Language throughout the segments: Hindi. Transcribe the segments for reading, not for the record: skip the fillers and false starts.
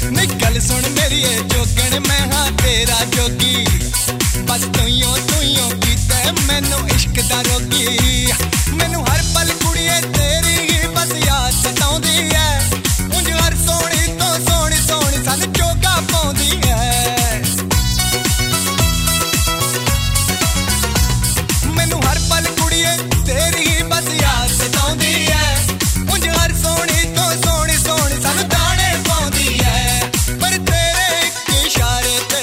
निकल सुन मेरी जोगन मैं हाँ तेरा जोगी बस तूं कीते मैनू इश्क दा रोगी मैनू हर पल कुड़िए तेरी ही बस याद सताउंदी है उंज हर सोहनी तो सोहनी सोहनी सन चोगा पाउंदी है मैनू हर पल कुड़िए तेरी ही बस याद सताउंदी है उंज हर सोहनी तो सोहनी सोहनी सन दाने पाउंदी है पर तेरे एक इशारे ते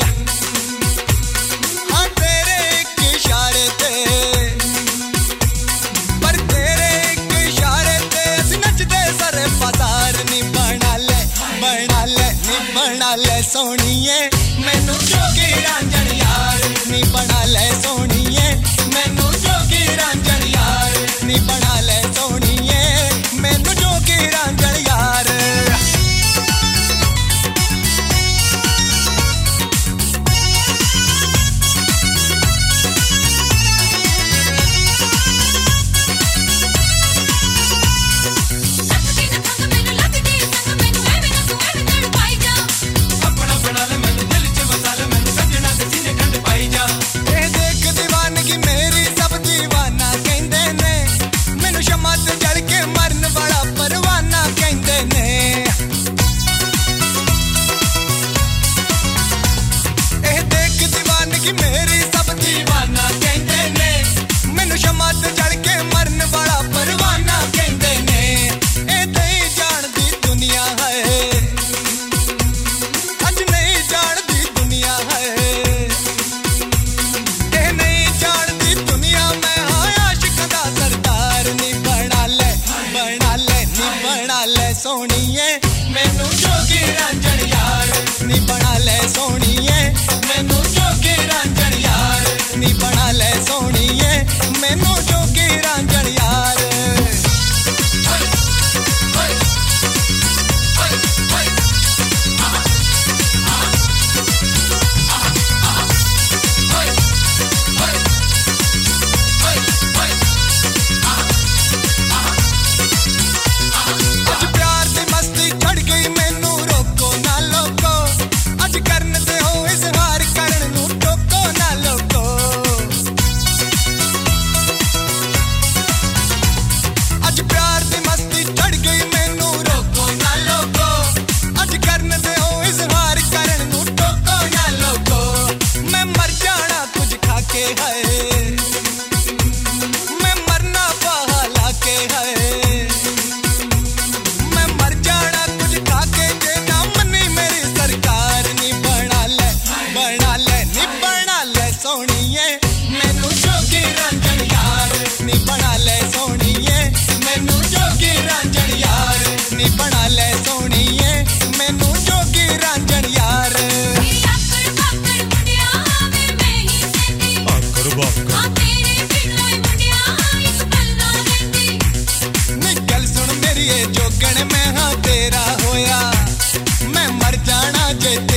हाँ तेरे एक इशारे ते पर तेरे एक इशारे ते असीं नचदे सारे बाजार नी बना ले सोहणीए मैनू जोगी रांझण यार नी बना ले सोहणीए मैनू जोगी रांझण यार नी बना ले सोहणीए मैनू जोगी रांझण यार सोहणीए मैनू जोगी रांझण यार नी बना ले सोहणीए मैनू जोगी रांझण यार नी बना ले सोहणीए मैनू जोगी रांझण यार मैं मरना पहला के है मैं मर जाना कुछ खाके जे ना मनी मेरी सरकार नी बना ले सोहणीए मैनू जोगी रांझण यार नी बना ले सोहणीए मैनू जोगी रांझण यार नी बना ले सोहणीए मैनू जोगी रांझण यार निकल सुन मेरी जोगन मैं हाँ तेरा होया मैं मर जाना जे